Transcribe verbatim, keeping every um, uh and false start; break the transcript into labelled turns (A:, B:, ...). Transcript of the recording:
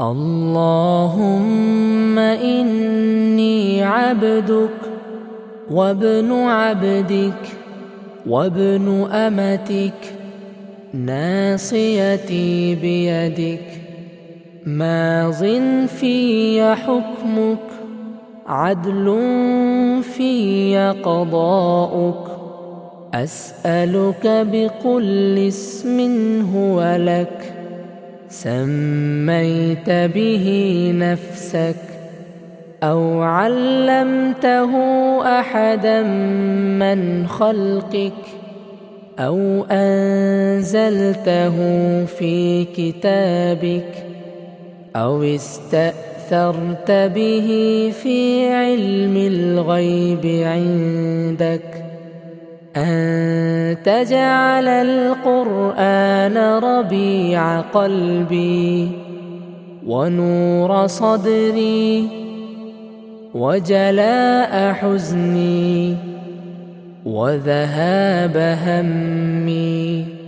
A: اللهم إني عبدك وابن عبدك وابن أمتك، ناصيتي بيدك، ماض في حكمك، عدل في قضاؤك. أسألك بكل اسم هو لك سميت به نفسك أو علمته أحدا من خلقك أو أنزلته في كتابك أو استأثرت به في علم الغيب عندك، أن تجعل القرآن ربيع قلبي ونور صدري وجلاء حزني وذهاب همي.